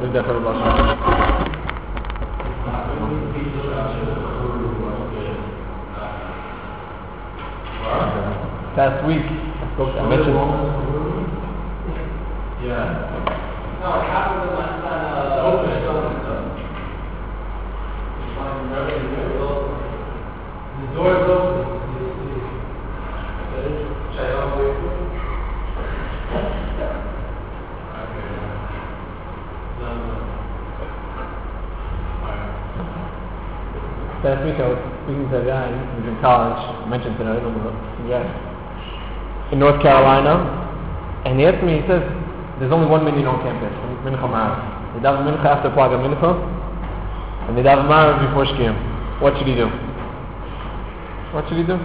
the different Lashon? Last week, I mentioned. Yeah. No, it happened last time. Open. The door is open. Last week I was speaking to a guy who's in college, I mentioned today, in North Carolina, and he asked me, he says, there's only 1 million on campus, Mincha Marav. They daven Mincha after Plaga Mincha, and they daven Marav before Shkiyam. What should he do? What should he do?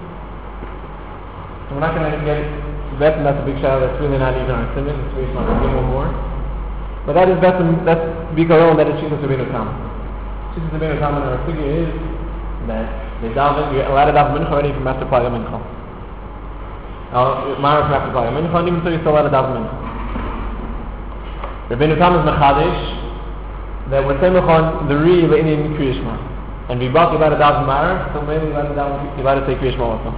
So we're not going to get it. That's a big shout. That's really not even our simon. It's really not going to one more. But that is that's Bikaron, that is Shita Sabino Tam. Shita Sabino Tam, and our figure is that they daven, you're allowed to daven Mincha already from after Plaga Mincha. Marav from after Plaga Mincha, and even so you're still allowed to daven Mincha. Rabbeinu Tam is Mechadish, that we're saying on the Ri Le'inin Kriyishma. And we brought about a daven Marav, so maybe you're allowed to say Kriyishma also.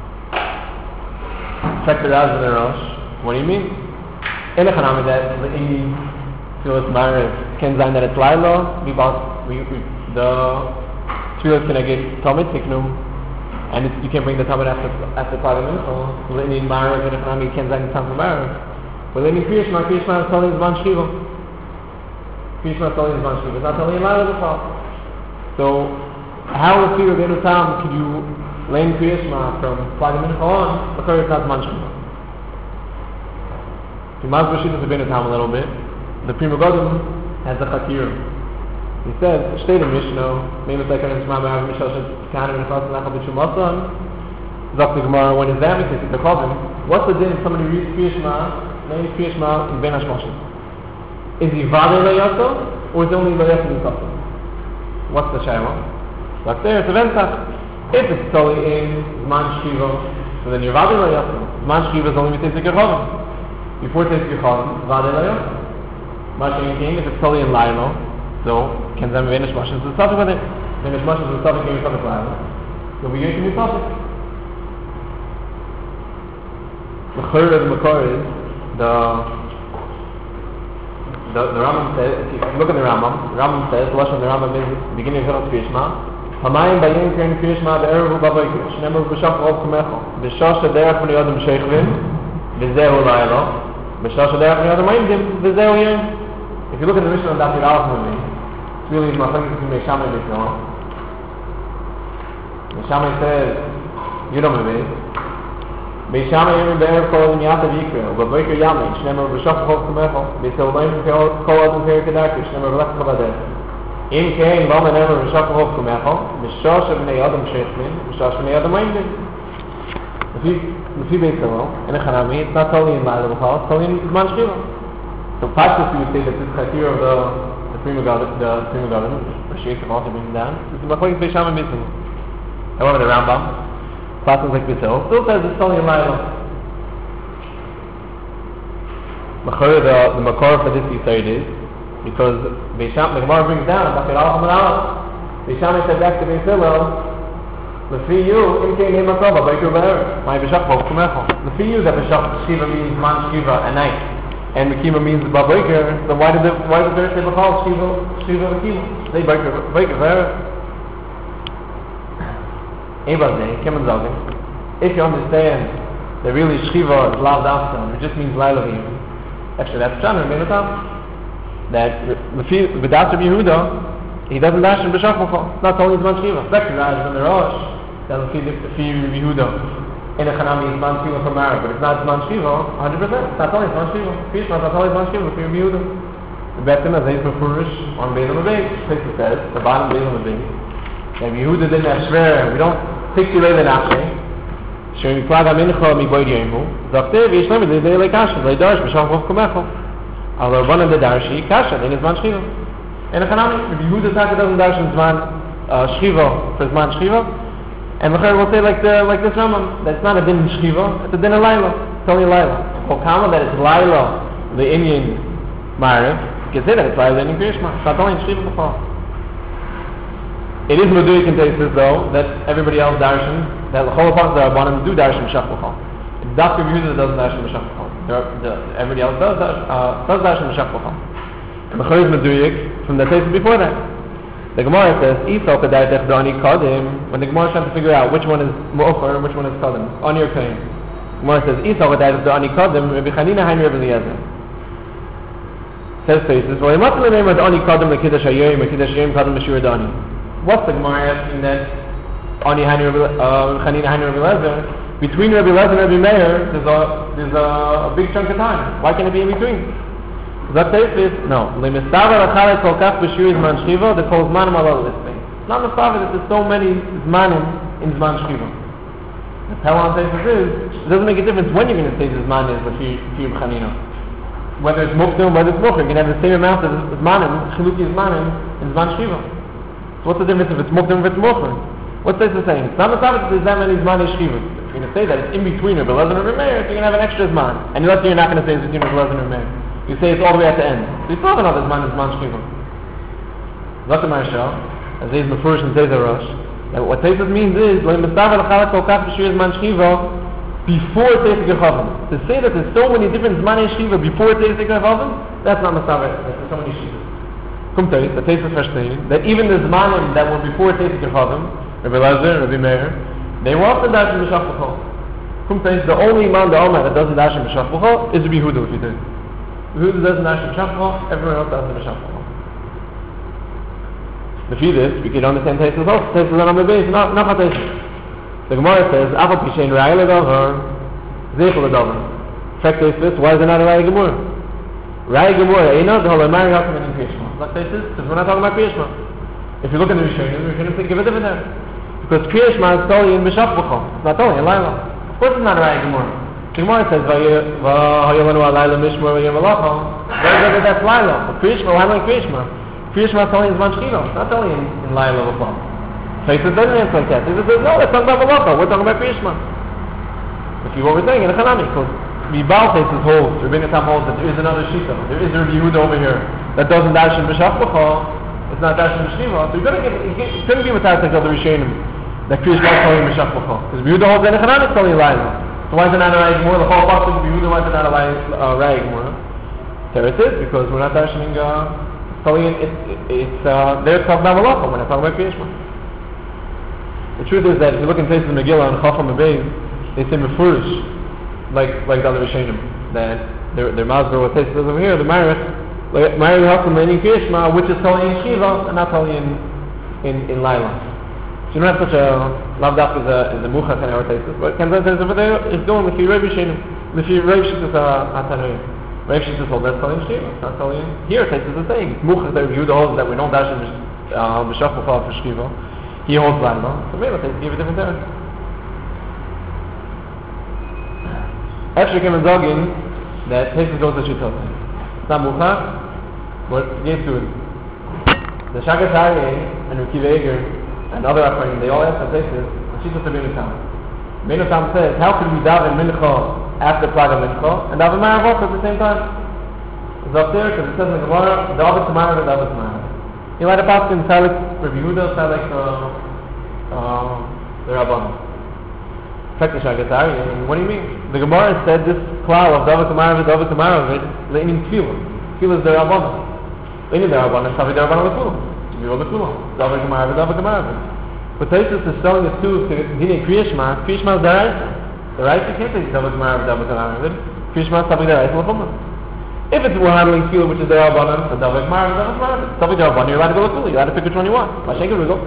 Check the Raz in the Rosh. What do you mean? In the Chanami that Le'inin Tfilas Marav can sign that it's Laila, the Tfilas can get Talmud Tiknum, and you can't bring the Talmud after Plaga Mincha. Le'inin Marav in the Chanami can sign the Talmud Marav. But then in Kriyishma is telling Zman Shchiva. Kriyishma is telling Zman Shchiva. It's not telling Laila the problem. So, how is it Rabbeinu Tam could you lane Kriyishma from Plaga Mincha on, because it's not Zman Shchiva? To Mazbashit is Rabbeinu Tam a little bit. The Pri Megadim has the Chakir. He said, Shtei the Mishnah, Meimus Leikar and Shema Me'av Mishal Shet Kahanim and Chassan Lachal B'Shum Masan, Zok the Gemara, when his Zamik is the Chovim, what's the din if somebody reads Kriyishma, Lane Kriyishma in Ben Hashmoshes? Is he Vadei Le'yato, or is it only Le'yato L'Kasa? What's the Shaila? Like there, it's a Ventach. If it's totally in Zman Shchiva, so then you're Vadei Le'yato. Zman Shchiva is only Mitzvah Chovim. Before Tzvah Chovim, Vadei Le'yato. If it's totally in Lailo, so can them vanish Moshes the topic with it. Vanish Moshes the topic in the Lailo. So we get to the topic. The third of the Makar is the Rambam says, if you look at the Rambam says, the Rambam is beginning of Hilchos Kriyishma. Hamayim bayin k'en Kriyishma be'erevu b'avoyker. Shneimar b'shach rov kumecho. B'shach shederach b'nei Yodam sheichvin. V'zehu Lailo. B'shach shederach b'nei Yodam ma'imdim. V'zehu yom. If you look at the Mishnah on Daf Yud Aleph with me, it's really my friend between Beis Shammai and Beis Hillel. Beis Shammai says, you don't believe. Beis Shammai yom be'erev kol adam yatav yikra, u'b'boker yamei, shneimar b'shach rov kumecho. Beis Hillel ma'imdim kol adam k'er kedarkish, shneimar b'lech k'vadeh. Im kein lo menemer b'shach rov kumecho, b'shach b'nei Yodam sheichvin, b'shach b'nei Yodam ma'imdim. If you Beis Hillel, in a Chanami, it's not totally in Laila b'chal, it's totally in Zman Shchiva. So practically we say that this Chakir of the Pri Megadim, Rashid can also bring it down. This is Machlokes Beis Shammai and Beis Hillel. However, the Rambam, classes like Beis Hillel, still says it's totally in Laila. The Makar for this Yisayid is because Beis Shammai, the Gemara brings down Daf Yud Aleph Amud Aleph. Beis Shammai said back to Beis Hillel, L'fi you, im kein Ne'ema Tova, B'Yikra B'Erev, Ma'ay B'Shach Rov Kumecho. L'fi you that B'Shach Shiva means Man Shiva at night. And Mekima means B'Boker, then why did the Torah say B'chal Shiva Mekima? They Boker there. Ebazeh, Kim and Zogin. If you understand that really Shiva is Lav Dafton, it just means Laila Vim. Actually, that's Shana, Rabbeinu Tam. That B'das Rabbi Yehuda, he doesn't dash in B'Shach B'chal. Not only Zman Shiva. Especially that is in the Rosh, that Rabbi Yehuda. In a Chanami is Zman Shiva from Marav, but it's not Zman Shiva, 100%. It's not only Zman Shiva. Kriyishma is not only Zman Shiva for Rabbi Yehuda. The Betim has Eid Mefurish on Beis Hamikdash. Place it says, the bottom Beis Hamikdash. Rabbi Yehuda didn't have Shver, we don't take the way the Nafshe. Shemi Plaga Mincha mi Boyd Yemu. Zakte, V'yish Lema, Zay Le Kasha, Zay Darsh, B'Shach Rov Kumecho. Al Rabbanan de Darshi, Kasha, then it's Zman Shiva. In a Chanami, Rabbi Yehuda Taka doesn't Darsh in Zman Shiva for Zman Shiva. And L'chayr will say like this Rambam, that it's not a din Shchiva, it's a din of Laila. It's only Laila. Okama that it's Laila, the Indian Ma'ariv, You can say that it's Laila in Kriya Shema. It's not only in Shchiva B'chol. It is Meduik in Taisus though that everybody else darshan, that the whole part of the Rabbanim do darshan B'shach B'chol. It's Dr. Yehuda that doesn't darshan B'shach B'chol. Everybody else does darshan B'shach B'chol. And the Chor is Meduik from the Taisus before that. The Gemara says, Isal Kedai Tech Dani Kadim, when the Gemara is trying to figure out which one is Mu'ofer and which one is Kadim, Ani or Kain. The Gemara says, Isal Kedai Tech Dani Kadim, Rabbi Chanina Hain Rabbi Eliezer. Says Taisus, well, you must remember that Ani Kadim, L'Kiddush HaYoyim, L'Kiddush HaYoyim, Kadim L'Shur Dani. What's the Gemara asking that Ani Hain Chanina Hain Rabbi Eliezer? Between Rabbi Eliezer and Rabbi Meir, there's a big chunk of time. Why can't it be in between? That Taisus, no. L'Mistavar Achalek Kol Kach B'Shir Zman Shchiva, the Kol Zmanim Alal Listing. It's not Mistavar that there's so many Zmanim in Zman Shchiva. The tell on Taisus is, it doesn't make a difference when you're going to say the Zman is L'Fir B'Chanina. Whether it's Mukdim, whether it's Mukher, you can have the same amount of Zmanim, Chiluki Zmanim, in Zman Shchiva. So what's the difference if it's Mukdim or if it's Mukher? What's Taisus saying? It's not Mistavar that there's that many Zman Shchiva. If you're going to say that it's in between Rabbi Eliezer and Rabbi Meir, you're going to have an extra Zman. And let's say you're not going to say it's between Rabbi Eliezer and Rabbi Meir. You say it's all the way at the end. So you still have another Zman Shchiva. Zok the Maharsha, as he's Mefurish and Teiza Rosh, that what Teiza means is, Lo Mistavar L'Chalek Kol Kach B'Shir Zman Shchiva, before Teiza Gechavim. To say that there's so many different Zman Shchiva before Teiza Gechavim, that's not Mistavar, there's so many Shchivas. Kum Teiz, the Teiza verstehen, that even the Zmanim that were before Teiza Gechavim, Rabbi Eliezer, Rabbi Meir, they were often darshan B'shach B'chol. Kum Teiz, the only Imam, the Omer that doesn't darshan B'shach B'chol is Rabbi Yehuda, if you did. Who doesn't darshan B'shach B'chol, everyone else doesn't B'shach B'chol. If you this, we can understand Taisus also. Taisus on the base, not Taisus. The Gemara says, Afal Pishein Ra'ay L'Dover, Zeichel L'Dover. Fact Taisus, why is it not a Ra'ay Gemara? Ra'ay Gemara, Eina, the whole Mari Hakim in Kriya Shema. Like Taisus, because we're not talking about Kriya Shema. If you look in the Rishonim, we shouldn't think of a different there. Because Kriya Shema is totally in B'shach B'chol. It's not totally in Laila. Of course it's not a Ra'ay Gemara. The Gemara says, V'hayolanu Alayla Mishmor V'yom Alacha. That's Laila. But Kriya Shema, why not Kriya Shema? Kriya Shema is only in Zman Shchiva. It's not only in Laila B'chol. Taisus doesn't answer like that. Taisus says, no, let's talk about Malacha. We're talking about Kriya Shema. If you what we're saying in a Chanami, because Mibal Taisus holds, Rabbeinu Tam holds that there is another Shita. There is a Rabbi Yehuda over here that doesn't darshan B'shach B'chol. It's not darshan B'shchiva. So you couldn't be with that like other Rishonim that Kriya Shema is only in B'shach B'chol. Because Rabbi Yehuda holds that in a Chanami it's only in Laila. So why is it not a Ra'ay Gemara? The whole pasuk of Rabbi Yehuda, why is it not a Ra'ay Gemara? There it is, because we're not darshaning they're talking about Malacha, we're not talking about Kriya Shema. The truth is that if you look in Taisus Megillah and Chacham Abayim, they say Mefurish, like the other Rishonim, that they're Masber, what Taisus does over here, the Marich Hakim in Kriya Shema, which is totally in Shiva and not totally in Laila. So you don't have such a Lavdaf is a Mucha kind of Taisus, but Kanzan says over there is going with the Rav Rishonim, with the Rav Shittas HaTanoim. Rav Shittas holds that's totally in Shiva, it's not totally in. Here Taisus is saying, Mucha that Yehuda holds that we don't dash in B'shach B'chol for Shiva. He holds Laila, so maybe Taisus give a different term. Actually, came in Zogin that Taisus goes to Shittas. It's not Mucha, but gave to it. The Shagas Aryeh and Rukiv Eger and other Acharim, they all ask the Taisus, Shittas Rabbeinu Tam. Rabbeinu Tam says, how could we daven Mincha after Plag Mincha and daven Ma'ariv at the same time? It's up there because it says in the Gemara, daven Tomorrow and daven Tomorrow. You might have passed in Salik Rabbi Yehuda, Salik the Rabban. Check the Shagas Aryeh. What do you mean? The Gemara said this klal of daven Tomorrow and daven Tomorrow, it means Tefillah. Tefillah is the Rabban. Any the Rabban is Tavi the Rabban of the Kulam. Tefillah the Kulam. Daven Tomorrow and daven Tomorrow. But Taisus is telling us too, Dine Kriya Shema is the Raisa. The Raisa can't say David Tomorrow, David Tomorrow. Kriya Shema is something the Raisa L'chumma. If it's we're handling Tefillah, which is the Rabbanan, then David Tomorrow, David Tomorrow. Something the Rabbanan, you're allowed to go with Tefillah. You're allowed to pick which one you want. Mashenka Rizal.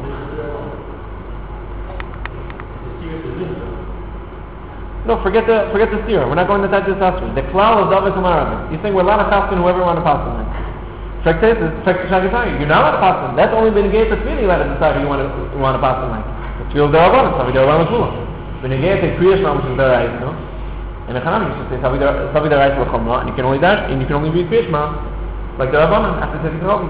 No, forget the steer. We're not going to touch this after. The klal of David Tomorrow. You think we're allowed to pass in whoever we want to pass in. You're not allowed to pass in. That's only been against the Tefillah. You let it decide who you want to pass in like. The Tefillah the Rabbanan, Savi the Rabbanan Kula. When you get a Kriya Shema, which is the Reis, no? In a Chanami, you should say Savi the Reis L'chumma, and you can only dash, and you can only read Kriya Shema like the Rabbanan after taking the Rabbi.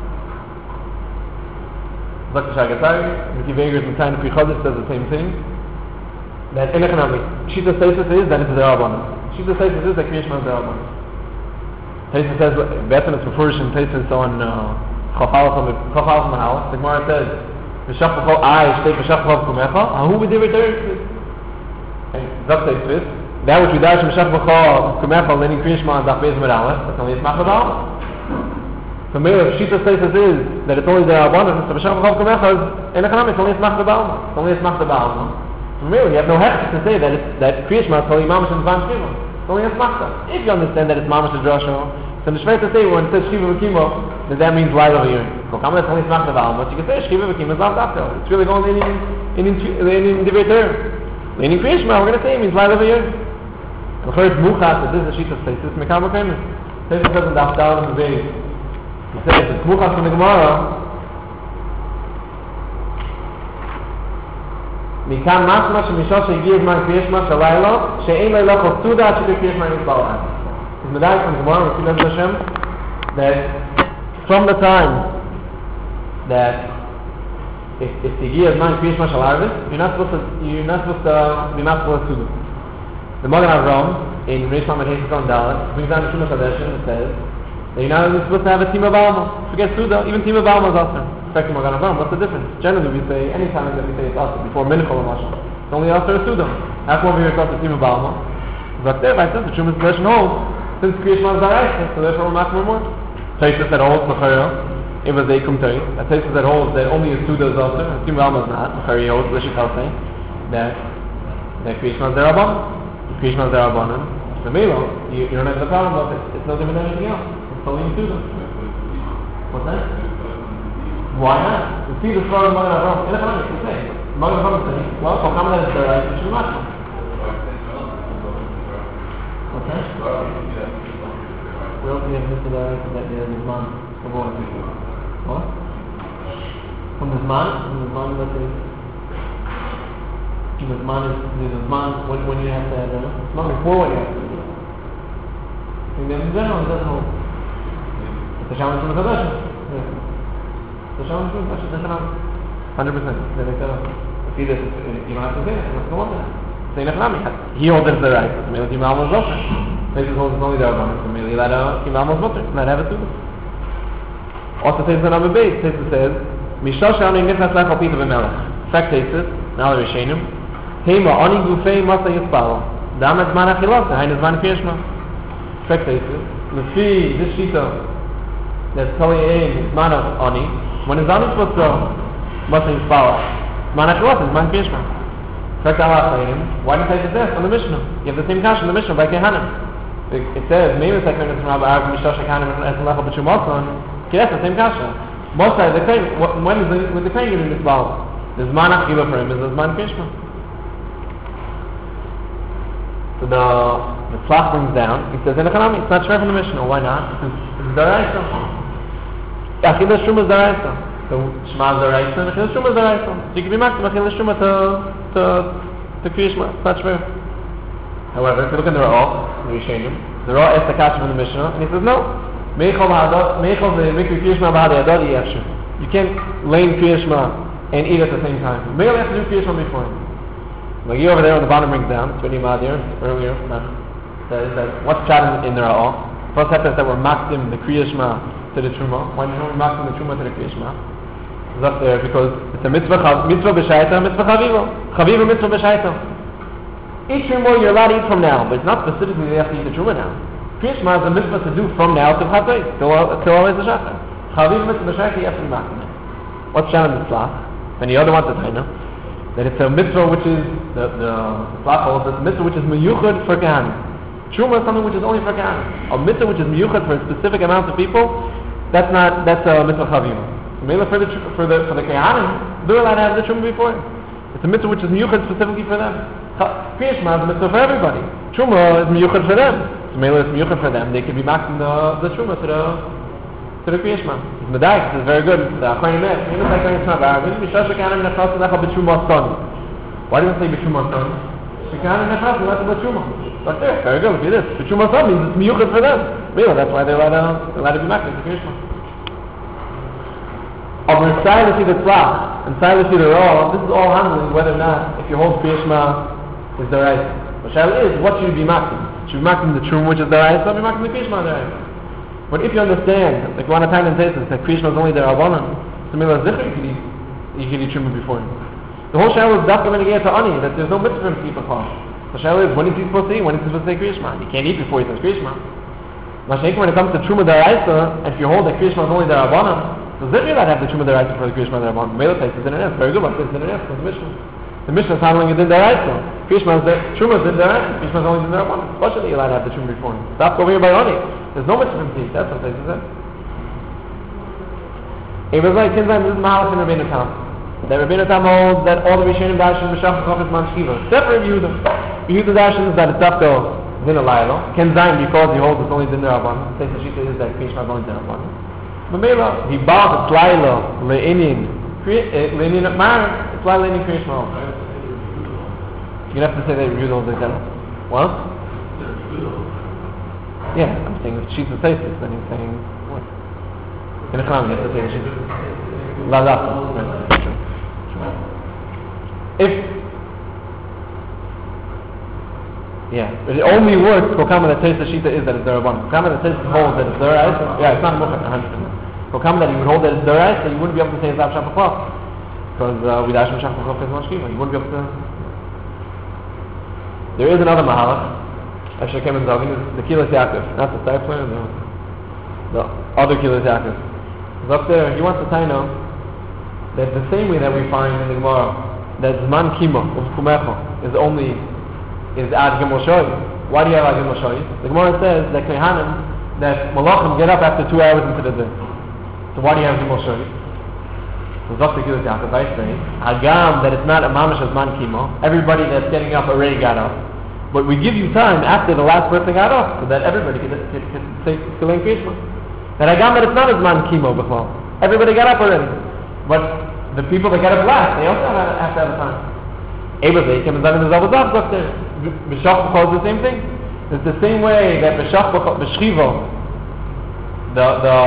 Dr. Shagatari, Miki Vegas and Tain Pri Chodesh says the same thing. That in a Chanami, Shita Taisus is that it's the Rabbanan. Shita Taisus is that Kriya Shema is the Rabbanan. Taisa says, better than it's refurbishing Taisa on Chafal Mahal. The Gemara says, V'shach b'chol ay, shtei v'shach b'chol kumecha, who would do it there? Zok Taisa, that which we dash v'shach b'chol kumecha, learning Kriyishma and Daf Beis Amud Aleph, that's only Yismach B'Bal. So maybe if Shita Taisa is that it's only the Rabbanan, so v'shach b'chol kumecha is in economics, it's only Yismach B'Bal. It's only Yismach B'Bal. So really, you have no hechsher to say that Kriyishma is only Mamash and Zvan Shiva. It's only Yismach. If you understand that it's Mamash and Drosho, so the Shvei to say when it says Shiva V'Kimo, that means light over here. So come on, it's only Yismach B'Bal, but you can say Shiva V'Kimo is not after. It's really going in Divrei Torah. In Kriyishma, we're going to say it means light over here. The first Muchas, this is the Shita Taisa, it's Mekam V'Kaimis. Taisa says in the Afdal and the Beis. He says, it's Muchas from the Gemara. מכאן משמע שמשום שהגיע זמן קרישמה של לילה שאין לילה חוצודה עד שקרישמה נסבל עד. אז מדעי from Gemara, we see Hashem, that from the time that if הגיע זמן קרישמה של ערבית, you're not supposed to be master to do. The Magen Avraham in Reish Lamed Hey Sikon Dalet brings down the Shumas Hadeshin and says that you're not supposed to have a Tima Balma. Forget Suda, even Tima Balma is awesome. What's the difference? Generally, we say any time that we say it's also before Minchol and Mashal. It's only after a Suda. That's why we refer to Tima Balma. But there, by the Shumas Hadeshin holds, since Kriyishma is Zaraisa, so therefore we're not more. Taisus that holds Mechara, it was a Kumtari. That Taisus that holds that only a Suda is also, and Tima Balma is not. Mechari holds, Lishikal saying, that Kriyishma is Zerabanan. Kriyishma is Zerabanan. The Melo, you don't have the problem of it. It's no different than anything else. It's only a Suda. What's that? Why not? We see the story of Magen Avraham. In economics, we say. Magen Avraham is saying, well, for common that is the right, it should not. What's that? We also have listed the right that there is man. What? From this man, let's say, this man, when you have to have it's not before what you have to do. In general, it doesn't hold. It's a challenge from the Kaddish. Yeah. The Shalom Shul, that's just enough. 100%. Then they said, see this, you don't have to say it, let's go on to that. Say Nechlami, he holds it to the right, so maybe Tim Almo's Zocher. Maybe he holds it only the Rabbanim, so maybe let Tim Almo's Zocher, not have it too. Also says the number base, says, Mishal Shalom Nifnas Lech Al Pita B'Melech. Fact cases, now they're Rishenim. Hema, Oni Gufei Masa Yispal. Damet Zman Achilas, Hein Zman Kriyishma. Fact cases, Lefi, this Shita, that's Tali Ein, Zman of Oni, when is Ani supposed to must be power? Man Achilas is Man Kriyishma. Correct Allah saying, why didn't I say this on the Mishnah? You have the same kasha in the Mishnah by Kehanim. It says, maybe it's like when it's from Rabbi Arab Mishash Kehanim and Lecha B'Shum Otzon. Okay, that's the same kasha. Most times, when is the Kain getting this power? There's Man Achilas for him, is Man Kriyishma. So the Tzlach brings down, he says, in economy, it's not fair from the Mishnah. Why not? Because it's Daraisa. Achilas Shuma is Daraisa. So Shema is Daraisa and Achilas Shuma is Daraisa. So you can be maximum Achilas Shuma to Kriyishma. It's not true. However, if you look in the Ra'ah, the Rishenim, the Ra'ah asks the kasha from the Mishnah, and he says, no. Meichol the Mikri Kriyishma B'Hadei Adad Yefshu. You can't lane Kriyishma and eat at the same time. You merely have to do Kriyishma before. Like you over there on the bottom brings down, it's what Madir earlier, says that what's chatting in the Ra'ah? First happens that we're maxim the Kriyishma to the Truma. Why don't we maxim the Truma to the Kriyishma? It's up there because it's a mitzvah b'shaita, mitzvah chaviva. Chaviva mitzvah b'shaita. Each Truma you're allowed to eat from now, but it's not specifically you have to eat the Truma now. Kriyishma is a mitzvah to do from now to Chatzos, till always the Shachar. Chaviva mitzvah b'shaita, you have to be maxim it. What's Shannon Mitzvah? And the other one's the Taina. That it's a mitzvah which is, the Tzlach holds, it's a mitzvah which is meyuchad for Kehanim. Truma is something which is only for Kehanim. A mitzvah which is meyuchad for a specific amount of people, that's a mitzvah chavima. So maybe for the Kehanim, they're allowed to have the Truma before. It's a mitzvah which is meyuchad specifically for them. Kriyishma is a mitzvah for everybody. Truma is meyuchad for them. So maybe it's meyuchad for them. They can be maxing the Truma to the Kriyishma. It's Medaik, this is very good. The Acharonim Meh, even if I can't it's not bad. Mishash Shekanim Nechas Lecha B'Truma Son. Why do you say B'Truma Son? Shekanim Nechas Lecha B'Truma. But there, very good, look at this. B'Truma Son means it's meyuchad for them. Really, that's why they're allowed to be maxing the Kriyishma. Over inside to see the Tzlach, inside to see the Ra'ah, this is all handling whether or not if you hold Kriyishma is the right. The Shaila is, what should you be maxing? Should you be maxing the Truma which is the right, or be maxing the Kriyishma the right? But if you understand, like one time in Tesis, that Krishna is only the Rabbanan, so Mila Zikr you can eat Truma before him. The whole Shaila is definitely going to get to Ani, that there's no mitzvah for him to eat Bechal. The Shaila is, when is he supposed to eat? When is he supposed to say Krishna? He can't eat before he says Krishna. Mashiach, when it comes to Truma Daraisa, and if you hold that Krishna is only the Rabbanan, so Zikr not have the Truma Daraisa for the Krishna Darabanan. Mila Tesis is in an very good, like this is in an for the Mishnah. The Mishnah is handling it in Daraisa. Krishna is the Truma is in Daraisa. Krishna is only in the Rabbanan. Especially you're allowed to have the Truma before him. Stop over here by Ani. There's no mitzvah to eat. That's what Tesis said. It was like, this is Mahalach in Rabbeinu Tam. That Rabbeinu Tam holds that all the Rishonim Darshan B'Shach B'Chofetz Man Shkiva. Except for Yehuda. Yehuda Darshan is that it's Dafko Din Alaylo. Ken Zayin because he holds it's only Din Rabbanan. Tesis Shita is that Krishna is only Din Rabbanan. But Mela, he bought the Tlailo, Le'inin, Le'inin Mar, it's Tlailo Le'inin Krishna. You have to say that Yehuda holds like that. What? Yeah, I'm saying if she's the Tesis, then he's saying what? In a Chlam, you have to say that she's La Dafa. If it only works for Kama that Tesis Shita is that it's Darabanan. Kama that Tesis holds that it's Daraisa, yeah, it's not Mukha 100%. For Kama that you would hold that it's Daraisa, you wouldn't be able to say it's Av Shapachov. Because with Ashim Shapachov is much Kiva. You wouldn't be able to. There is another Mahalach. Actually, I came in talking, the Kilas Yaakov. Not the Stipler, the other Kilas Yaakov. He's up there, he wants to tell you now that the same way that we find in the Gemara, that Zman Kima of Kumecha is Ad Gimel Shoy. Why do you have Ad Gimel Shoy? The Gemara says that Kehanim, that Malachim get up after 2 hours into the day. So why do you have Gimel Shoy? So Dr. Kilas Yaakov, I say, Hagam, that it's not a Mamash of Zman Kima. Everybody that's getting up already got up. But we give you time after the last person got up, so that everybody can say Kilen Krishma. That Hagam, that it's not a Zman Kima before. Everybody got up already. But the people that got up last, they also have to have a time. Abazay came and done in the Zavazaf doctor. B'Shach B'Chol is the same thing. It's the same way that B'Shach B'Shchiva, the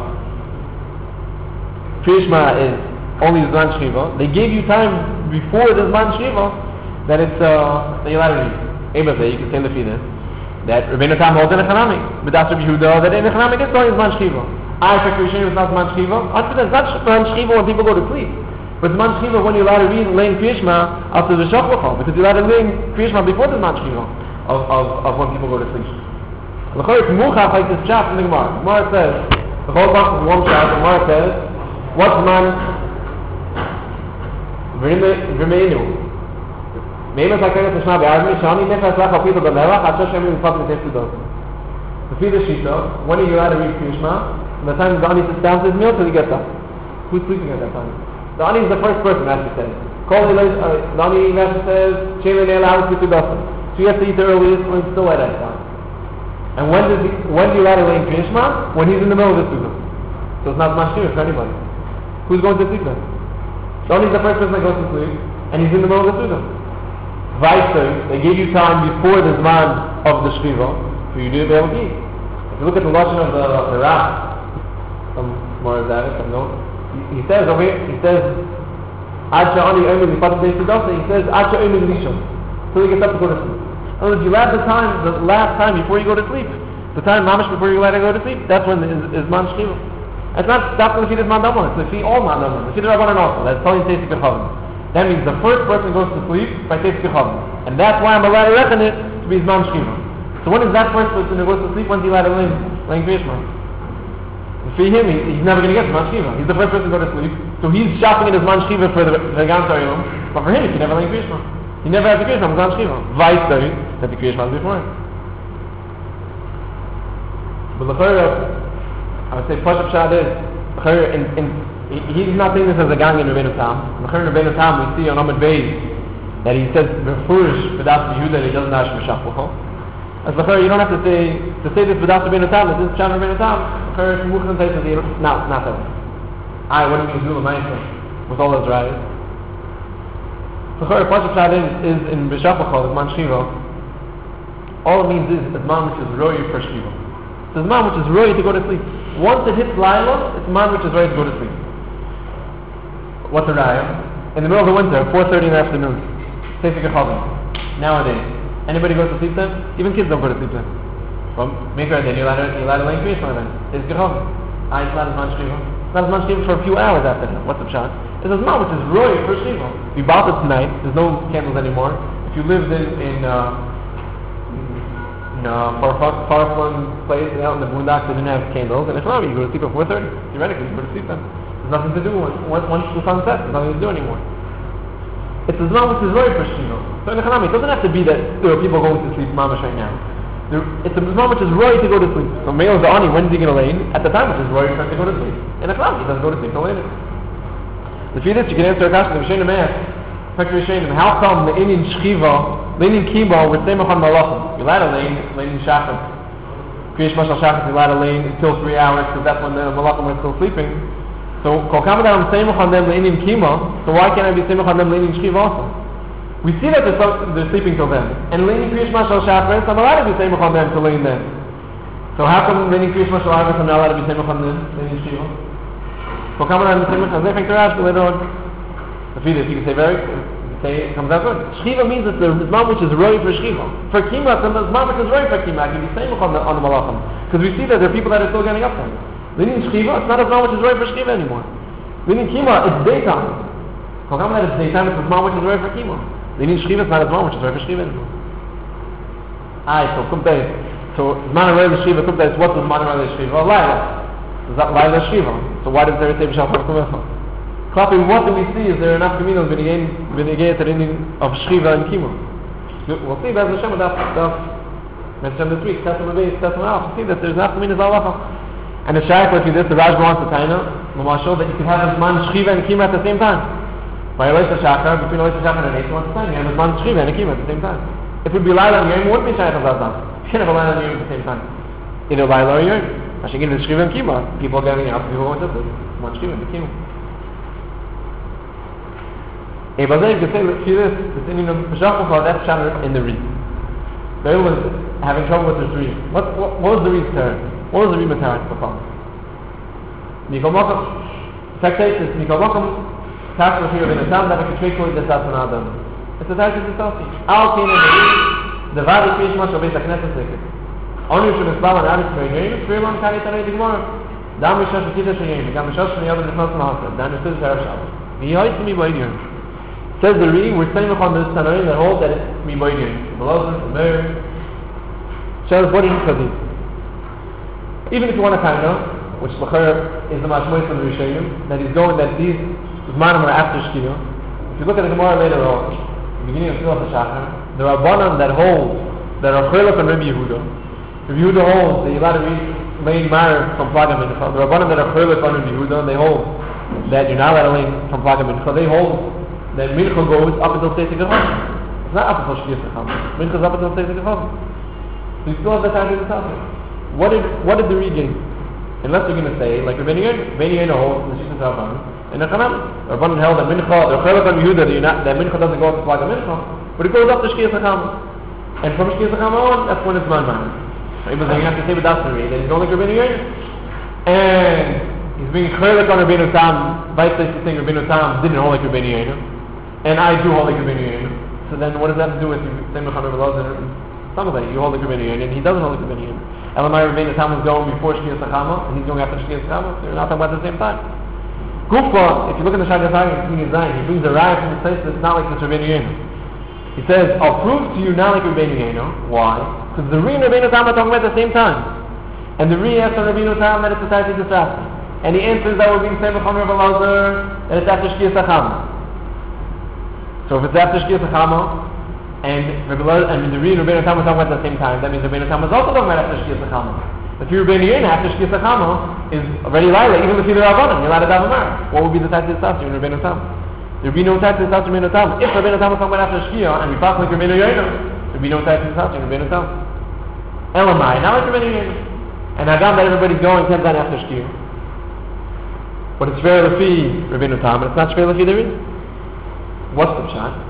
Krishma is only Zman Shchiva. They gave you time before the Zman Shchiva that it's that you're allowed to read. Abazay, you can say in the Fidah that Rabbeinu Tam holds in a Chanami. But that's Rabbi Yehuda that in a Chanami it's only Zman Shchiva. I for Krishna is not Zman Shchiva. It's not Zman Shchiva when people go to sleep. But Zman Shchiva when you're allowed to read Lein Krishma after the B'Shach B'Chol, because you're allowed to learn Krishma before the Zman Shchiva of when people go to sleep. L'chor it's Muchach like this chap in the Gemara. The Gemara says, the whole box is one chap, the Gemara says, what's Zman V'Rimeinu? Me'emes HaKeres L'Shma B'Armi, Shani Nefesh Lach HaPito B'Melach, Asher Shem Yispat L'Tef Tudot. The Fidah Shita, when are you allowed to read Krishma? From the time the Ani sits down to his meal till he gets up. Who's sleeping at that time? The Ani is the first person, Rashi says. The Ani, Rashi says, Shemin E'la Ha'us Yitudasa. So you have to eat the earliest when it's still at that time. And when do you allow to lay in Krishma? When he's in the middle of the Sukkah. So it's not Mashir for anybody. Who's going to sleep then? The Ani is the first person that goes to sleep, and he's in the middle of the Sukkah. Vaisa, they gave you time before the Zman of the Shviva for you to be able to eat. If you look at the Lashon of the Raf, some more of that, some notes, he says over here, he says, Ad Sha'ani Omer Lipat B'Dei Sidasa, he says, Ad Sha'omer Lishon, till he gets up to go to sleep. In other words, you have the last time before you go to sleep. The time, mamash, before you're allowed to go to sleep, that's when is Man Shchiva. It's not stopping the Fidah Man Damon, it's the Fidah all Man Damon, the Fidah Rabbanan also, that's telling Teisik Kechavim. That means the first person goes to sleep by Teisik Kechavim. And that's why I'm allowed to reckon it to be Man Shchiva. So when is that first person who goes to sleep? When's he allowed to learn Krishma? For him, he's never going to get to Man Shchiva. He's the first person to go to sleep. So he's shopping in his Man Shchiva for the Gantar. But for him, he can never learn Krishma. He never has the Krishma, Man Shchiva. Vice story that the Krishma is before him. But I would say Pashup Shad is, he's not saying this as a gang in Rabbeinu Tam. In Rabbeinu Tam, we see on Amud Beis that he says, Befurish, B'das Yehuda, that he doesn't have B'Shach B'Chol. As you don't have to say this without Rabbeinu Tam, this is Shan Rabbeinu Tam. Mukhran says not that way. What do you mean Zula with all those rayas? Pashup Shad is in B'Shach B'Chol, Man Shchiva. All it means is a man which is roy for Shchiva. It's a man which is roy to go to sleep. Once it hits Laila, it's a man which is roy to go to sleep. What's a raya? In the middle of the winter, 4:30 in the afternoon. Teisik Kechavim. Nowadays. Anybody goes to sleep then? Even kids don't go to sleep then. From Mikra, then you're allowed to lay Kriyish Mashal then. It's Gehov. It's not as much Shriva. It's not as much Shriva for a few hours after that. What's the pshat? It's as much, which is roy for Shriva. If you bought it tonight, there's no candles anymore. If you lived in far-flung place out in the boondocks that didn't have candles, and if not, you go to sleep at 4:30. Theoretically, you go to sleep then. There's nothing to do once the sun sets. There's nothing to do anymore. It's as much, which is roy for Shriva. So in the Chanami, it doesn't have to be that there are people going to sleep mamash right now. It's a moment which is roy to go to sleep. So male is the ani, when is he going to lay in? At the time which is roy for him to go to sleep. In a cloud, he doesn't go to sleep till later. The fetus, you can answer a question. The Rishonim ask, how come the Indian shchiva, the Indian kibo, with semach on malachim? You're allowed to lay in shachar. Kriyish Mashal shachar, you're allowed to lay in until 3 hours, because that's when the malachim are still sleeping. So, kol kama that I'm semach on them the Indian kibo, so why can't I be semach on them the Indian shchiva also? We see that they're sleeping till then. And leaning Kriyish Mashal Shachar, I'm allowed to be Semach on them to lean then. So how come leaning Kriyish Mashal Shachar, I'm not allowed to be Semach on them, leaning Shiva? So come on, Semach on them, later on. The fetus, you can say it comes out good. Shiva means that the Zman which is roy for Shiva. For Kima, the Zman which is roy for Kima, I can be Semach on the Malachim. Because we see that there are people that are still getting up there. Leaning Shiva, it's not a Zman which is roy for Shiva anymore. Leaning Kima, it's daytime. So come on, it's daytime, it's a Zman which is roy for Kima. They need Shchiva, it's not as long, which is right for Shchiva anymore. So Kumtei. So Zman Arei L'Shchiva, Kumtei, what's the Zman Arei L'Shchiva? Laila. Laila Shchiva. So why does there say B'Shal Chor Kumecha? Klapi, what do we see? Is there enough communals V'negei at the ending of Shchiva and Kimo? We'll see, Bez Hashem, Hashem this week, Tesla Beis, Tesla Alf, see that there's enough communals Alacha. And the Shaykh, if you did, the Rajba wants to tell you, show that you can have Zman Shchiva and Kimo at the same time. By Eloisa Shachar, between Eloisa Shachar and Eitzim, what's the time? You have a man Shchiva and a Kima at the same time. If it would be Laila and Yom, it wouldn't be Shaykh of Zazam. You can't have a Laila and Yom at the same time. Either Laila or Yom. I should give it Shchiva and Kima. People are getting out, people going to sleep. Man Shchiva and Kima. But then you can say, see this Indian of B'Shachar, that's Shanar in the Reed. The other was having trouble with this Reed. What was the Reed's turn? What was the Reed Matar for fun? Mikol Mokum. Spectators, Mikol Mokum. Task of here in a time that I can trick with the Satan Adam. It's a task of the Satan. Al Kina the Vadi Kriyish Mashal Beis HaKnesset Sekhet. Only should Islam and Alice Be'yim, Shvir Lam Kari Tanei Digmar. Dam Rishosh Shkita Shayim, Gam Rishosh Shayim, the Chnos Mahasad, Dan Rishosh Shayim Shabbos. V'yoyt Mi Boidiyon. Says the Ri, we're saying upon this Tanoim that hold that it's Mi Boidiyon. Melozah, Meir. Shows what is Chazit. Even if you want to kind of, which L'char is the Mashmois of the Rishonim, that he's going that these Zmanim are after Shkina. If you look at the Gemara later on, the beginning of Silas HaShachar, there are Rabbanan that hold, that are Chiluk and Rabbi Yehuda. Rabbi Yehuda holds that you're allowed to read Lein Mar from Plaga Mincha. The Rabbanan that are Chiluk on Rabbi Yehuda, they hold that you're not allowed to lean from Plaga Mincha. They hold that Mincha goes up until Seis HaGecham. It's not up until Shkiyas HaGecham. Mincha is up until Seis HaGecham. So you still have the time to the topic. What did the Reed gain? Unless you're going to say, like Rabbi Yehuda holds in the Shkiyas HaGecham, in the Chanam, Rabbanan held that Mincha, the Chiluk on Yehuda, that Mincha doesn't go up to Plaga Mincha, but it goes up to Shkiyas HaGecham. And from Shkiyas HaGecham on, that's when it's Man. So you have to say with that story, that he's going like Rabbi Yehuda. And he's being Chiluk on Rabbeinu Tam, Vice to saying Rabbeinu Tam didn't hold like Rabbi Yehuda. And I do hold like Rabbi Yehuda. So then what does that have to do with saying Mechan Rabbi Elazar? Some of that, you hold like Rabbi Yehuda, and he doesn't hold like Rabbi Yehuda. Elamai Rabbeinu Tam was going before Shkiyas HaGecham, and he's going after Shkiyas HaGecham, so you're not talking about at the same time. Gufwa, if you look at the Shag HaTayim, he brings a raya from the place that's not like this Rabbeinu Yeno. He says, I'll prove to you not like Rabbeinu Yeno. Why? Because the Ri and Rabbeinu Tam are talking about at the same time. And the Ri asks on Rabbeinu Tam that it's a type of disaster. And he answers that we're being saying Mechon Rabbi Elazar, that it's after Shkiyas HaGecham. So if it's after Shkiyas HaGecham, and the Ri and Rabbeinu Tam are talking about at the same time, that means Rabbeinu Tam is also talking about after Shkiyas HaGecham. If you're Rabbeinu Yeno after Shkiyas HaGecham is already Laila, even if you're Rabbanan, you're allowed to daven Mar. What would be the type of disaster in Rabbeinu Tam? There would be no type of disaster in Rabbeinu Tam. If Rabbeinu Tam was talking about after Shkiyah, and we pass like Rabbeinu Yeno, there would be no type of disaster in Rabbeinu Tam. Elamai, not like Rabbeinu Yeno. And Hagam that everybody's going comes down after Shkiyah. But it's fair Lefi Rabbeinu Tam, and it's not fair Lefi the Ri. What's the pshat?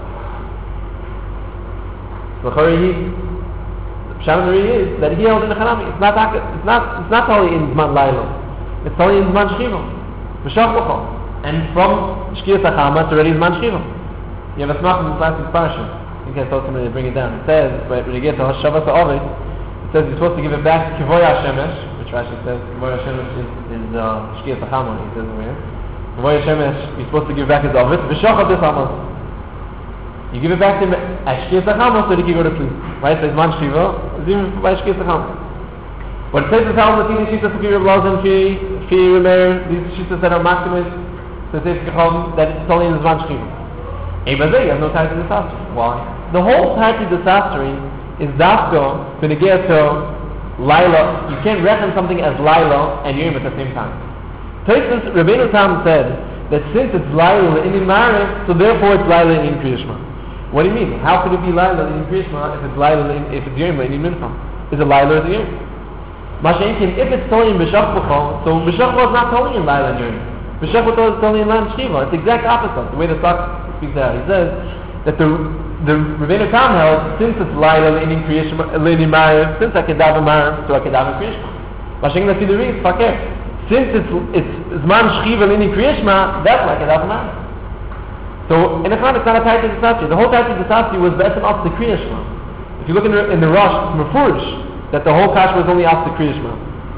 The pshat of the Ri is that he held in the Chanami. It's not totally in Zman Laila. It's totally in Zman Shchiva. B'shach l'chol. And from Shkiyas HaGecham, it's already Zman Shchiva. You have a smach in the last parsha. I think I told somebody to bring it down. It says, when you get to Hashavas HaOvid, it It says you're supposed to give it back to Kivoy HaShemesh, which Rashi says Kivoy HaShemesh is Shkiyas HaChamon, he says over here. Kivoy HaShemesh, you're supposed to give back his Ovid, V'shochad this Amos. You give it back to him at Shkiyas HaChamon so that he can go to sleep. Right? It says Man Shiva, it's even by Shkiyas HaChamon. But it says the Talmud, the Shittas of Kiri Blazon, Fi Remeir, these Shittas that are maximus, so it says that it's only in the Zman Shiva. Ebazei, you have no time to disaster. Why? The whole time to disaster is Dafko, Benegeto, Laila. You can't reckon something as Laila and Yom at the same time. Tosfos Rabbeinu Tam said that since it's Laila in Maariv, so therefore it's Laila in Kriyashma. What do you mean? How could it be Laila in Kriyashma if it's Laila if it's Yom in Mincha? Is it Laila or is it Yom? Mashenkin, if it's Toli in B'Shach B'chol, so B'Shach was not Toli in Laila and Yom. B'Shach was Toli in Laila and Shchiva. It's the exact opposite. The way the Tzak speaks out, he says that the Rabbeinu Tam held, since it's Laila in Kriyashma, in Maariv, since I can daven Maariv, so I can daven Kriyashma. Mashenkin, that's the reason. Fakir. Since it's Zman Shchiva in Kriyashma, that's like a daven Maariv. So in a kind, it's not a Taita D'Satsi. The whole Taita D'Satsi was Be'etzem off the Kriyashma. If you look in the Rosh, it's Mefurish that the whole Kasha was only off the Kriyashma.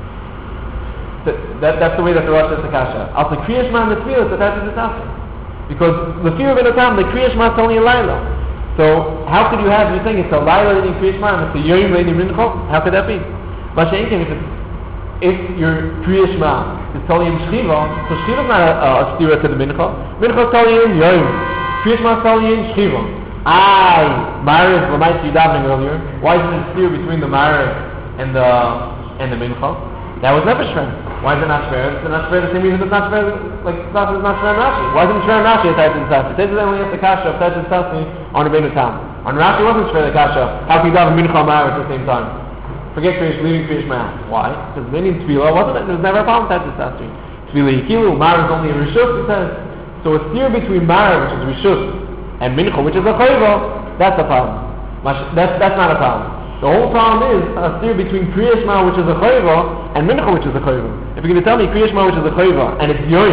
That's the way that the Rosh says the Kasha. Off the Kriyashma and the Tefillah, it's the Taita D'Satsi. Because the fear of the time, the Kriyashma is only a Laila. So how could you have, you're saying it's a Laila in Kriyashma and it's a Yom in Mincha? How could that be? Mashenkin, if your Kriyashma is Toli in Shchiva, so Shchiva is not a stira to the Mincha. Mincha is Toli in Yom. Kriyashma is Toli in Shchiva. Maariv, Lamaisi you davening earlier. Why is it a stira between the Maariv and the Mincha? That was never Shver. Why is it not Shver? It's not Shver the same reason it's not Shver, like it's not Shver Rashi. Why isn't Shver Rashi a Taita D'Satsi? It says that only has the Kasha of Taita D'Satsi on Rabbeinu Tam. On Rashi wasn't Shver the Kasha. How can you daven Mincha and Maariv at the same time? Forget Kriyash, leaving Kriyash Ma'am. Why? Because meaning Tefillah wasn't it? There was never a problem with Taita D'Satsi. Tefillah Yikilu, Maariv is only a Rishus, it says. So a steer between Maariv, which is Rishus, and Mincha, which is a Chayva, that's a problem. That's not a problem. The whole problem is a steer between Kriyashma, which is a Chayva, and Mincha, which is a Chayva. If you're going to tell me Kriyashma, which is a Chayva, and it's Yom,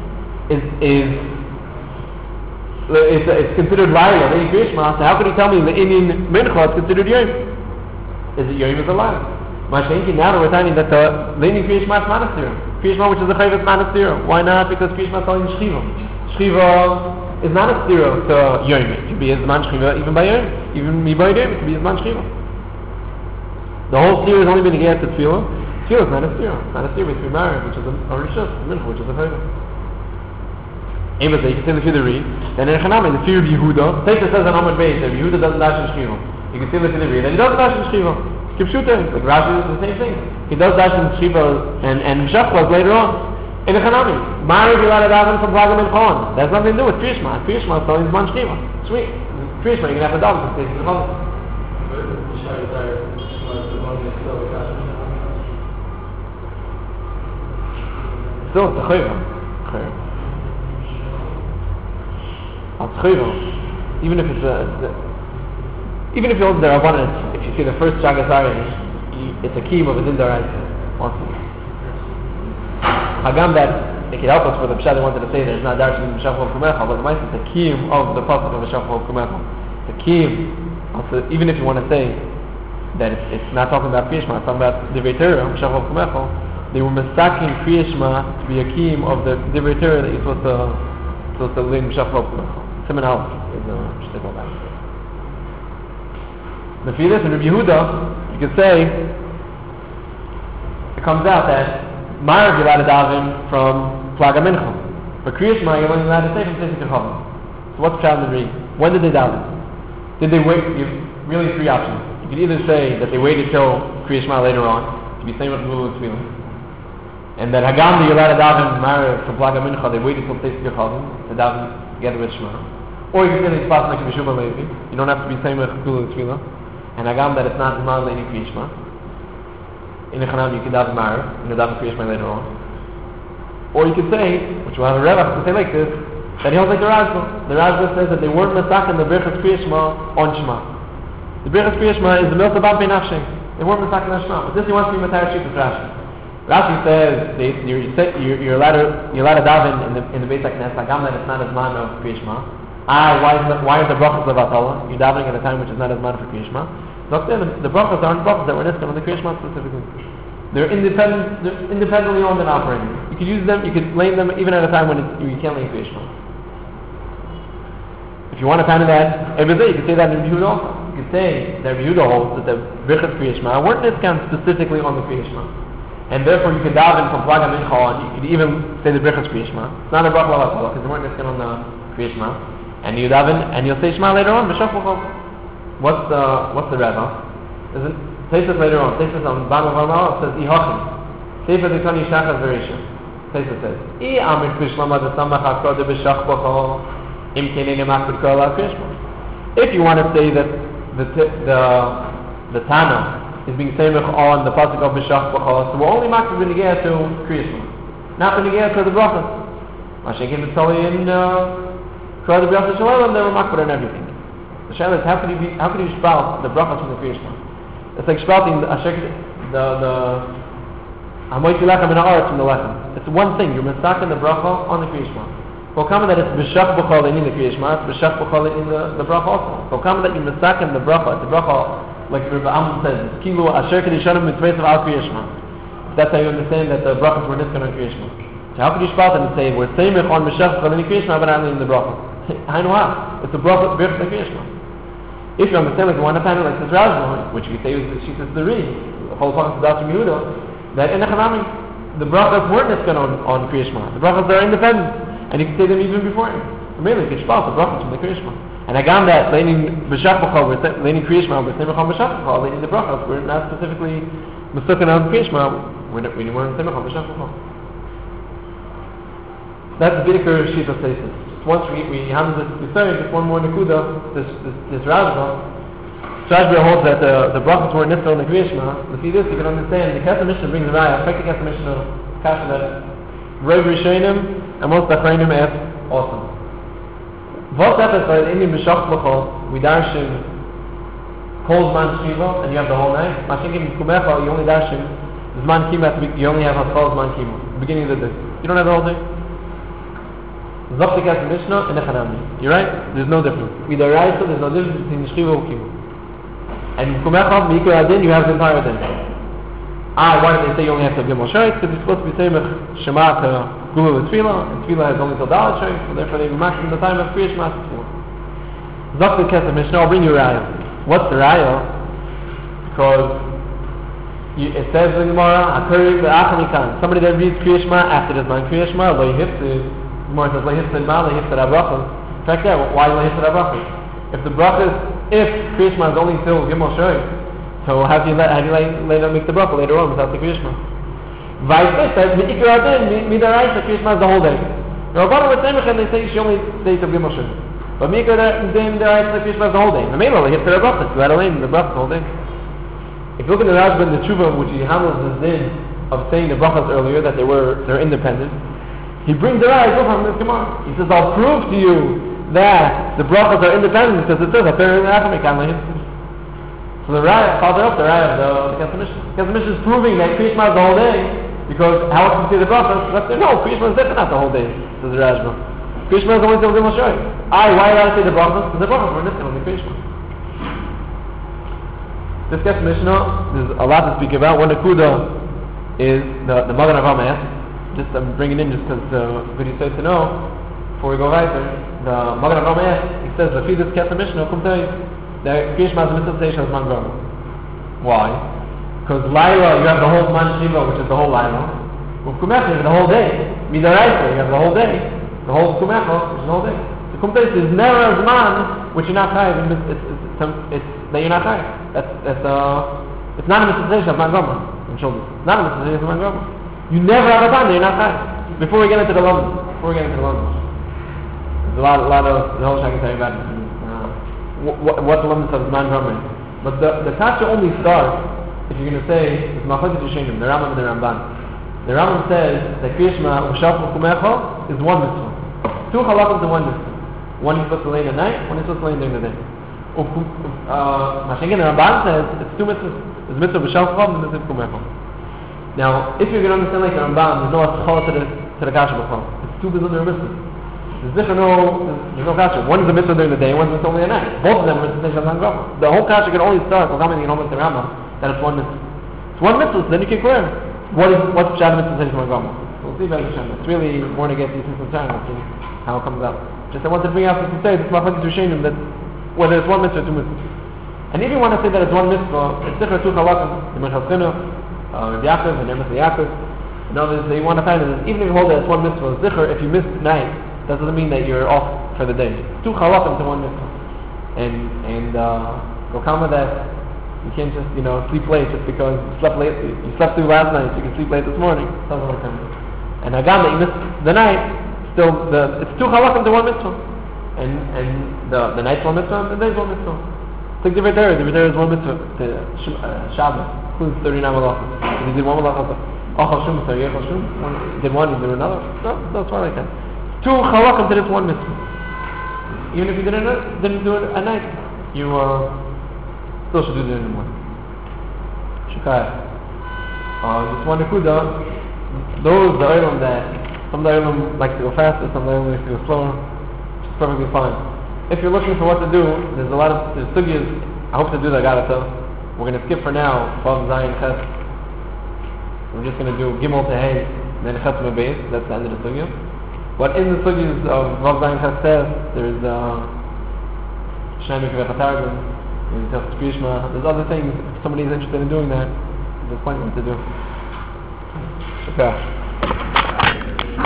it's considered Laila, then Kriyashma, so how could you tell me the Indian Mincha is considered Yom? Is it Yom is a Laila? Mashenki, now that we're telling that the Indian Kriyashma is not a steer. Kriyashma, which is a Chayva, is not a steer. Why not? Because Kriyashma is telling Shchiva. Shchiva is not a steer to Yom. It could be a Zman Shchiva, even by Yom. Even by Yom, it could be a Zman Shchiva. The whole steer has only been against the Tefillah. Tefillah is not a steer. It's not a steer between Maariv, which is a Rishus, Mincha, which is a Chayva. Eva says, you can say the Reed. Then in Chanami, the fear of Yehuda, Taita says on Amud Beis that Yehuda doesn't dash in Shchiva. You can say the Reed, and he doesn't dash in Shchiva. Kipshuta, like Rashi is the same thing. He does dash in Shchiva and Shachlas later on. In the Chanami, Maariv you're allowed to daven from Plagam and Chon. That has nothing to do with Kriyashma. Kriyashma is telling Zman Shchiva. Sweet. Kriyashma, you can have a daven from Taita to the Chon. Still, it's a Chayva. It's Chayva. Even if you hold the Rabbanan, if you see the first Shagasari, it's a key of a Dindarai. Hagam that it can help us for the Pshat I wanted to say there's not Darshan in B'Shachol Kumecha, but the Mice is the key of the Pasuk of B'Shachol Kumecha. The key, also, even if you want to say that it's not talking about Kriyashma, it's talking about Divrei Torah, B'Shachol Kumecha, they were mistaking Kriyashma to be a key of the Divrei Torah that you're supposed to learn B'Shachol Kumecha. Siman Aleph is a shtickle back. The Fidas and Rabbi Yehuda, you could say, it comes out that Maariv you're allowed to daven from Plaga Mincha. For Kriyashma you're only allowed to say from Tzitzik Chavim. So what's the child in the read? When did they daven? Did they wait? You have really three options. You could either say that they waited till Kriyashma later on, to be same with Mulu and Tefillah. And that Hagam you're allowed to daven Maariv from Plaga Mincha, they waited till Tzitzik Chavim to daven together with Shema. Or you can say it's possible like B'Shuma Levi. You don't have to be same with Mulu and Tefillah. And Hagam that it's not Zman Leini Kriyashma. In the Chanam you can daven Maariv, and you daven Kriyashma later on. Or you could say, which will have a Revach to say like this, that he holds like the Rashba. The Rashba says that they weren't mistaken the Birchas Kriyashma on Shema. The Birchas Kriyashma is the Milta Bam Bein Nafshim. They weren't mistaken on Shema. But this he wants to be Matar Shit with Rashi. Rashi says you're allowed to daven in the Beit HaKnesset, Hagam that it's not a Zman of Kriyashma. Why is the brachas of Atala? You're davening at a time which is not as man for Kriyashma. The brachas aren't brachas that were niskan on the Kriya Shema specifically. They're independently owned and operating. You could use them, you could lay them even at a time when you can't lay Kriya Shema. If you want to kind of that every day, you could say that in Yehuda also. You could say that Yehuda holds that the Birchas Kriya Shema weren't niskan specifically on the Kriya Shema. And therefore you could daven from Plaga Mincha, and you could even say the Birchas Kriya Shema. It's not a bracha l'vatala, because they weren't niskan on the Kriya Shema. And you daven, and you'll say Shema later on, B'shach B'chol. What's the Reva? Isn't Tesis later on? Tesis on Bama Varmal says Ihachim. Sefer Zikoni Shachar Verisha. Tesis says I Amir Krishlama the Samach HaKod B'shach B'chol Im Kenei Nemak B'Kol HaKrishma. If you want to say that the Tana is being samech on the pasuk of B'shach B'chol, so we're only makbid b'negea to Kriyashma, not b'negea to the brachas. Mashiach in Tzali in Kriyad B'yaseh Shalom, they were makbid on everything. The shaila is how could you spout the brachas from the Kriyashma? It's like spouting the Hamoiti Lechem in ha'aretz from the Lechem. It's one thing, you're misaken the bracha on the Kriyashma. So come that it's B'shach B'chol in the Kriyashma, it's B'shach B'chol in the bracha also. So come that you misaken the bracha, like Rabbi Amon says, Kilu Asher Kedishanim Mitzvah Al Kriyashma. That's how you understand that the brachas were niskan on Kriyashma. So how could you spout them and say, we're samech on B'shach B'chol in the Kriyashma, but not in the bracha? I know how. It's a bracha, B'chol in the Kriyashma. If you understand like the one panel like this Rajma, which we say is the Shittas Deri, the whole point of Dr. Yehuda, that in the Chanami, the brachas weren't niskan on Kriyashma. The brachas are independent, and you can say them even before it. So mainly, you can spout the brachas from the Kriyashma. And again, that leaning B'shach B'chol, leaning Kriyashma, we're saying B'shach B'chol, leaning the brachas, we're not specifically mistaken on Kriyashma, we weren't saying B'shach B'chol. That's the Bidikar Shittas Tesis. Once we handle this story, just one more Nakuda, this Rajma. Rajma holds that the brachas weren't niskan on the Kriyashma. To see this, you can understand the Kesef Mishnah brings a raya, affecting Kesef Mishnah, Kasha that Rav Rishonim and most Achrayim ask awesome. What happens by the Indian B'shach B'chol, we darshin Kol Zman Shiva, and you have the whole night. Mashinkim Kumecha, you only darshin Zman Kima, you only have a Kol Zman Kima, the beginning of the day. You don't have the whole day. Zoktik as Mishnah and Echanami. You're right? There's no difference. With the right, there's no difference between Shiva and Kima. And Kumecha, Mikra Adin, you have the entire day. Why do they say you only have to Gimel Shoyt? Because you're supposed to be saying Shema to Gula with Tefillah, and Tefillah has only till Dalet Shoyt, so therefore they maximum the time of Kriya Shema to Tefillah. Zoktik Kesef Mishnah, I'll bring you a raya. What's the raya? Because it says in the Gemara, somebody that reads Kriya Shema after this man Kriya Shema, lo yihifzid. The Gemara says, lo yihifzid ma, lo yihifzid ha-brachas. Check that, why lo yihifzid ha-brachas? If the brachas, if Kriya Shema is only till Gimel Shoyt, so how do you let them make the bracha later on without the Kriya Shema? Vice versa, Mikra Adin, Midaraisa, Kriya Shema is the whole day. The Rabbanan with Semech, and they say she only stays of Gimel Shoyt. But Mikra Adin, Midaraisa, Kriya Shema is the whole day. The main one, he hits the bracha, you had to lay the bracha the whole day. If you look at the Rajban, the Tshuva, which he handles this din of saying the brachas earlier, that they're independent, he brings the Raya from this Gemara. He says, I'll prove to you that the brachas are independent, because it says, so the Raya calls it up, the Raya of the Kesef Mishnah. Kesef Mishnah is proving that Kriya Shema is the whole day, because how else can you say the brachas? No, Kriya Shema is different, not the whole day, says the Rajma. Kriya Shema is only till Gimel Shoyt. Why did I say the brachas? Because the brachas were niskan on the Kriya Shema. This Kesef Mishnah, there's a lot to speak about. One Nakuda is the Magen Avraham asks, just I'm bringing in just because good you said to know, before we go right there, the Magen Avraham asks, he says, if you this Kesef Mishnah, come tell you, that Kriya Shema is a mitzvah of Zman Gomel. Why? Because Laila, you have the whole Zman Shiva, which is the whole Laila. With Kumecha, you have the whole day. Midaraisa, you have the whole day. The whole Kumecha, which is the whole day. The Kumecha is never a Zman, which you're not chayav. It's that you're not chayav. It's not a mitzvah of Zman Gomel. In children, it's not a mitzvah of Zman Gomel. You never have a time that you're not chayav. Before we get into the London, there's a lot of the whole I can tell you about it. What the limits of Zman Gomel. But the kasha only starts if you're going to say it's Machlokes Rishonim, the Rambam and the Ramban. The Rambam says that Kriya Shema U'Shaf Kumecha is one mitzvah. Two halakas in one mitzvah. One you're supposed to lay in the night, one you're supposed to lay during the day. Mashiach, the Ramban says it's two mitzvahs. There's mitzvah U'Shaf and mitzvah Kumecha. Now, if you're going to understand like the Ramban, there's no aschalah to the kasha b'chol. It's two bizarre mitzvahs. There's no kasha. One is a mitzvah during the day, one is a mitzvah only at night. Both of them are mitzvah on grama. The whole kasha can only start with how many Yom Rambam that it's one mitzvah. It's one mitzvah, so then you can clear. What's Pshat mitzvah on grama? We'll see about Hashem. It's really more to get these things concerned. Let's see how it comes out. Just I wanted to bring out this to say this mafak to shame him that whether it's one mitzvah or two mitzvahs. And if you want to say that it's one mitzvah, it's different two halakim, the Meshach Chinu, Rabbi Yaakov, and Emes Yaakov. In other words, you want to find that even if you hold that it's one mitzvah, zikr, if you miss night, that doesn't mean that you're off for the day. It's two halakim to one mitzvah. And Gokama that you can't just, sleep late just because you slept late, you slept through last night, so you can sleep late this morning. It doesn't work that way. And Hagam that you missed the night, still, it's two halakim to one mitzvah. And the night's one mitzvah, and the day's one mitzvah. It's like the Ritera is one mitzvah. The Shabbos includes 39 malachas. If you did one malacha, Achal Shum, so Yechal Shum, did one, you did another. No, it's not like that. Two halakim to this one mitzvah. Even if you didn't do it at night, you still should do it in the morning. Shukaya. Just one nekuda. Those the item that some of the item like to go faster, some of the item like to go slower. It's perfectly fine. If you're looking for what to do, there's sugyas. I hope to do the Agarata. We're going to skip for now Vav Zayin Ches. We're just going to do Gimel to Hey, then Ches Mebeis. That's the end of the sugya. But in the sugyas of Vav Zayin Ches Tes, there's Shnei Mikveh Chatargim, there's Tes Krishma. There's other things. If somebody is interested in doing that, there's plenty to do. Okay.